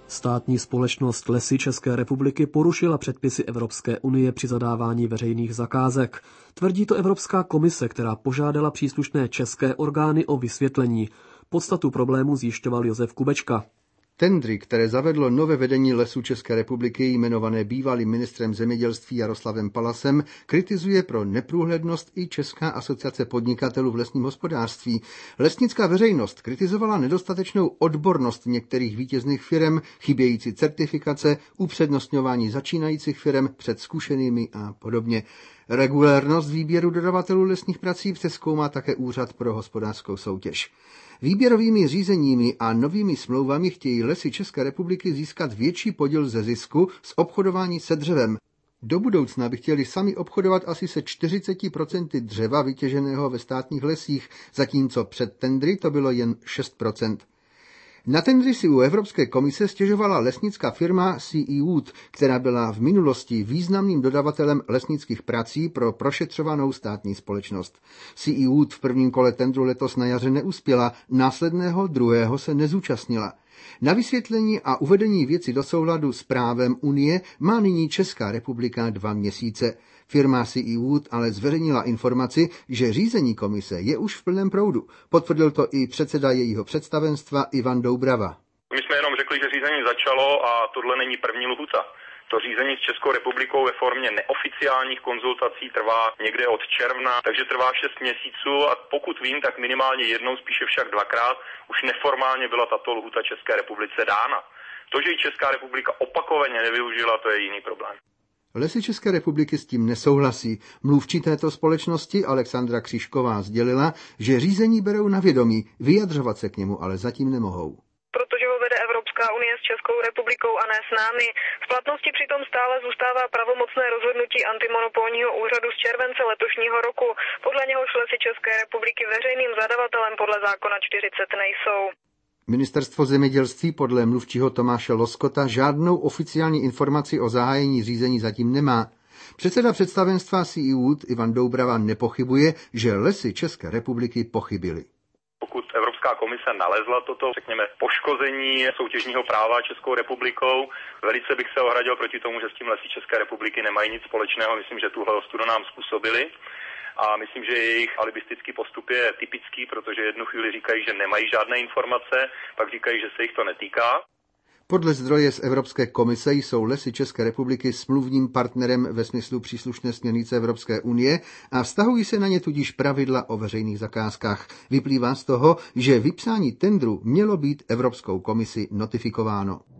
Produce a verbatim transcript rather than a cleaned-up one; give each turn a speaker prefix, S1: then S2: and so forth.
S1: Státní společnost Lesy České republiky porušila předpisy Evropské unie při zadávání veřejných zakázek. Tvrdí to Evropská komise, která požádala příslušné české orgány o vysvětlení. Podstatu problému zjišťoval Josef Kubečka.
S2: Tendry, které zavedlo nové vedení Lesů České republiky, jmenované bývalým ministrem zemědělství Jaroslavem Palasem, kritizuje pro neprůhlednost i Česká asociace podnikatelů v lesním hospodářství. Lesnická veřejnost kritizovala nedostatečnou odbornost některých vítězných firem, chybějící certifikace, upřednostňování začínajících firem před zkušenými a podobně. Regulérnost výběru dodavatelů lesních prací přezkoumá také Úřad pro hospodářskou soutěž. Výběrovými řízeními a novými smlouvami chtějí Lesy České republiky získat větší podíl ze zisku z obchodování se dřevem. Do budoucna by chtěli sami obchodovat asi se čtyřiceti procenty dřeva vytěženého ve státních lesích, zatímco před tendry to bylo jen šest procent. Na tendry si u Evropské komise stěžovala lesnická firma C E Wood, která byla v minulosti významným dodavatelem lesnických prací pro prošetřovanou státní společnost. C E Wood v prvním kole tendru letos na jaře neuspěla, následného druhého se nezúčastnila. Na vysvětlení a uvedení věci do souladu s právem Unie má nyní Česká republika dva měsíce. Firma C E Wood ale zveřejnila informaci, že řízení komise je už v plném proudu. Potvrdil to i předseda jejího představenstva Ivan Doubrava.
S3: My jsme jenom řekli, že řízení začalo a tohle není první lhůta. To řízení s Českou republikou ve formě neoficiálních konzultací trvá někde od června, takže trvá šest měsíců a pokud vím, tak minimálně jednou, spíše však dvakrát, už neformálně byla tato lhůta České republice dána. To, že ji Česká republika opakovaně nevyužila, to je jiný problém.
S2: Lesy České republiky s tím nesouhlasí. Mluvčí této společnosti Alexandra Křížková sdělila, že řízení berou na vědomí, vyjadřovat se k němu ale zatím nemohou.
S4: Protože ho vede Evropská unie s Českou republikou a ne s námi. V platnosti přitom stále zůstává pravomocné rozhodnutí antimonopolního úřadu z července letošního roku. Podle něhož Lesy České republiky veřejným zadavatelem podle zákona čtyřicet nejsou.
S2: Ministerstvo zemědělství podle mluvčího Tomáše Loskota žádnou oficiální informaci o zahájení řízení zatím nemá. Předseda představenstva C E Wood Ivan Doubrava nepochybuje, že Lesy České republiky pochybily.
S3: Pokud Evropská komise nalezla toto, řekněme, poškození soutěžního práva Českou republikou, velice bych se ohradil proti tomu, že s tím Lesy České republiky nemají nic společného. Myslím, že tuhle ostudu nám způsobili. A myslím, že jejich alibistický postup je typický, protože jednu chvíli říkají, že nemají žádné informace, pak říkají, že se jich to netýká.
S2: Podle zdroje z Evropské komise jsou Lesy České republiky smluvním partnerem ve smyslu příslušné směrnice Evropské unie a vztahují se na ně tudíž pravidla o veřejných zakázkách. Vyplývá z toho, že vypsání tendru mělo být Evropskou komisi notifikováno.